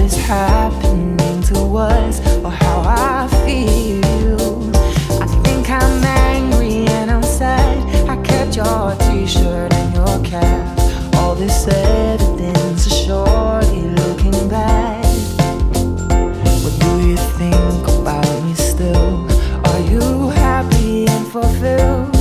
is happening to us or how I feel. I think I'm angry and I'm sad. I kept your t-shirt and your cap. All this evidence is surely looking bad. What do you think about me still? Are you happy and fulfilled?